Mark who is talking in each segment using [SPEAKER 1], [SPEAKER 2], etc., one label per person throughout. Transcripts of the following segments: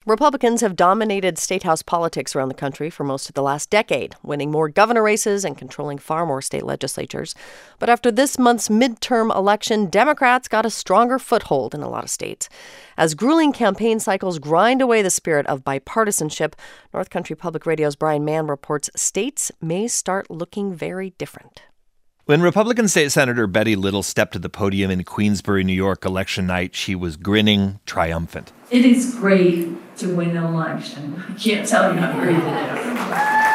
[SPEAKER 1] Republicans have dominated statehouse politics around the country for most of the last decade, winning more governor races and controlling far more state legislatures. But after this month's midterm election, Democrats got a stronger foothold in a lot of states. As grueling campaign cycles grind away the spirit of bipartisanship, North Country Public Radio's Brian Mann reports states may start looking very different.
[SPEAKER 2] When Republican State Senator Betty Little stepped to the podium in Queensbury, New York election night, she was grinning, triumphant.
[SPEAKER 3] It is great to win an election. I can't tell you how great it is.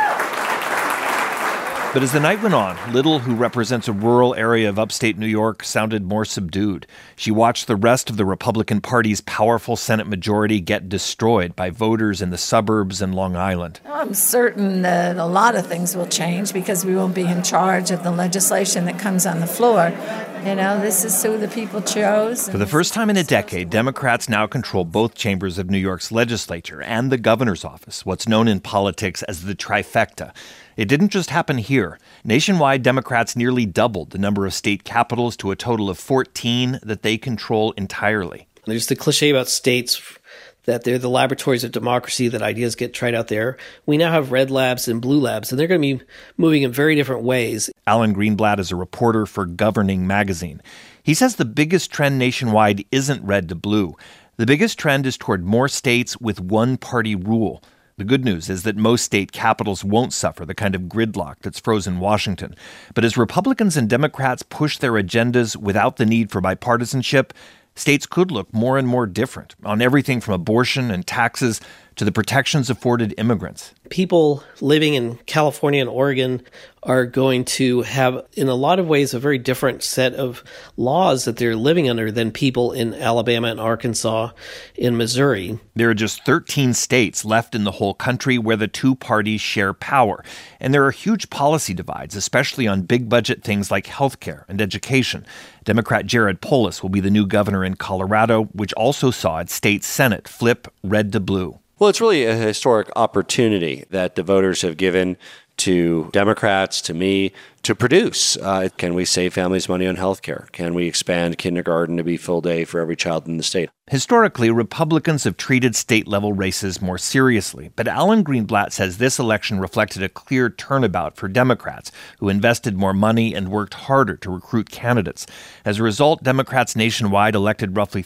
[SPEAKER 2] But as the night went on, Little, who represents a rural area of upstate New York, sounded more subdued. She watched the rest of the Republican Party's powerful Senate majority get destroyed by voters in the suburbs and Long Island.
[SPEAKER 4] I'm certain that a lot of things will change because we won't be in charge of the legislation that comes on the floor. You know, this is who the people chose.
[SPEAKER 2] For the first time in a decade, Democrats now control both chambers of New York's legislature and the governor's office, what's known in politics as the trifecta. It didn't just happen here. Nationwide, Democrats nearly doubled the number of state capitals to a total of 14 that they control entirely.
[SPEAKER 5] There's the cliche about states that they're the laboratories of democracy, that ideas get tried out there. We now have red labs and blue labs, and they're going to be moving in very different ways.
[SPEAKER 2] Alan Greenblatt is a reporter for Governing magazine. He says the biggest trend nationwide isn't red to blue. The biggest trend is toward more states with one-party rule. The good news is that most state capitals won't suffer the kind of gridlock that's frozen Washington. But as Republicans and Democrats push their agendas without the need for bipartisanship, states could look more and more different on everything from abortion and taxes to the protections afforded immigrants.
[SPEAKER 5] People living in California and Oregon are going to have, in a lot of ways, a very different set of laws that they're living under than people in Alabama and Arkansas, in Missouri.
[SPEAKER 2] There are just 13 states left in the whole country where the two parties share power. And there are huge policy divides, especially on big budget things like health care and education. Democrat Jared Polis will be the new governor in Colorado, which also saw its state Senate flip red to blue.
[SPEAKER 6] Well, it's really a historic opportunity that the voters have given to Democrats, to me, to produce. Can we save families money on health care? Can we expand kindergarten to be full day for every child in the state?
[SPEAKER 2] Historically, Republicans have treated state-level races more seriously, but Alan Greenblatt says this election reflected a clear turnabout for Democrats, who invested more money and worked harder to recruit candidates. As a result, Democrats nationwide elected roughly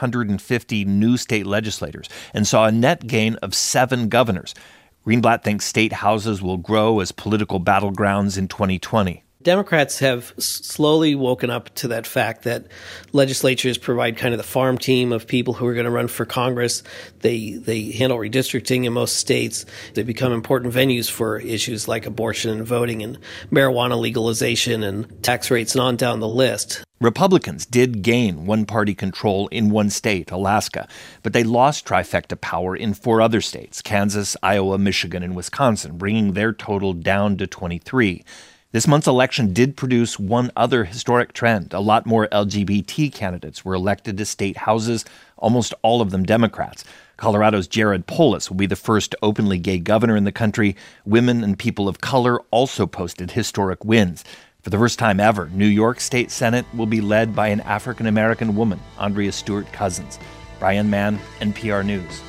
[SPEAKER 2] 350 new state legislators and saw a net gain of 7 governors. Greenblatt thinks state houses will grow as political battlegrounds in 2020.
[SPEAKER 5] Democrats have slowly woken up to that fact that legislatures provide kind of the farm team of people who are going to run for Congress. They handle redistricting in most states. They become important venues for issues like abortion and voting and marijuana legalization and tax rates and on down the list.
[SPEAKER 2] Republicans did gain one-party control in one state, Alaska, but they lost trifecta power in 4 other states, Kansas, Iowa, Michigan, and Wisconsin, bringing their total down to 23. This month's election did produce one other historic trend. A lot more LGBT candidates were elected to state houses, almost all of them Democrats. Colorado's Jared Polis will be the first openly gay governor in the country. Women and people of color also posted historic wins. For the first time ever, New York State Senate will be led by an African-American woman, Andrea Stewart Cousins. Brian Mann, NPR News.